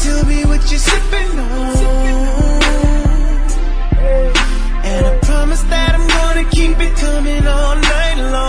still be what you're sipping on. And I promise that I'm gonna keep it coming all night long.